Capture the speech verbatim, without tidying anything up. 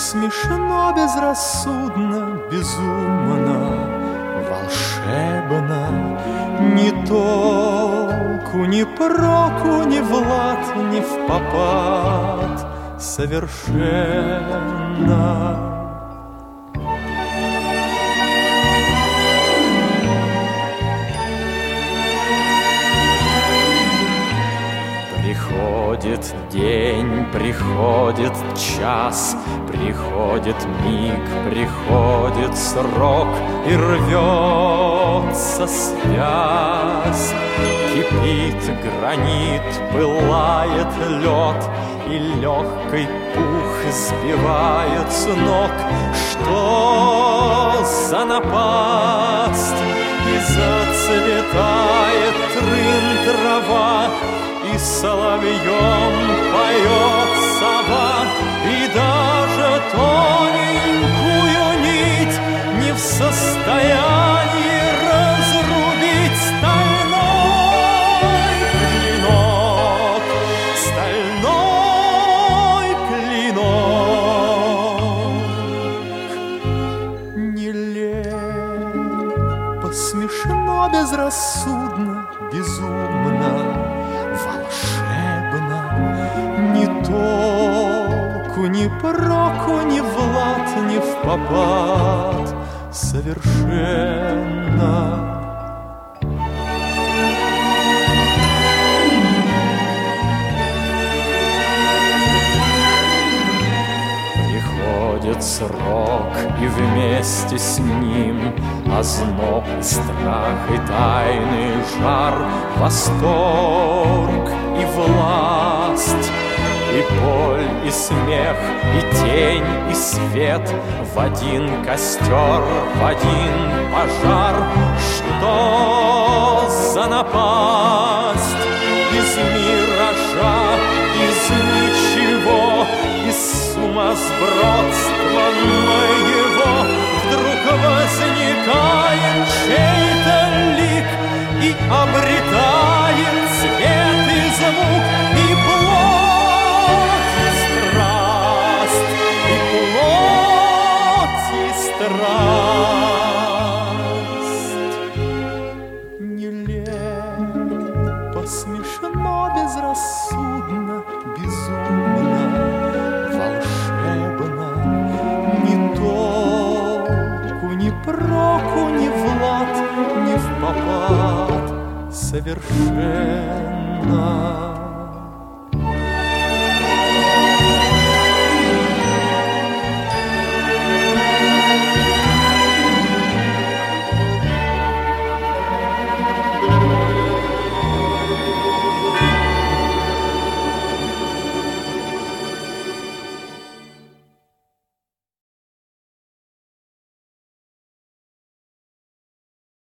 Смешно, безрассудно, безумно, волшебно. Ни толку, ни проку, ни в лад, ни в попад совершенно. Приходит день, приходит час, приходит миг, приходит срок, и рвется связь. Кипит гранит, пылает лед, и легкий пух сбивает с ног. Что за напасть? И зацветает трын трава, и соловьем поет сова, и даже тоненькую нить не в состоянии разрубить стальной клинок, стальной клинок. Нелепо, смешно, безрассудно, безумно, волшебно. Ни толку, ни проку, ни в лад, ни в попад совершенно. Приходит срок, и вместе с ним озноб, и страх, и тайный жар, восторг и власть, и боль, и смех, и тень, и свет в один костер, в один пожар. Что за напасть? Из миража, из ничего, из сумасбродства моего вдруг возникает чей-то лик и обретает цвет и звук, и плоть, и страсть, и плоть, и страсть. Нелепо, смешно, безрассудно, безумно, волшебно. Ни толку, ни проку, ни в лад, ни в попад совершенно.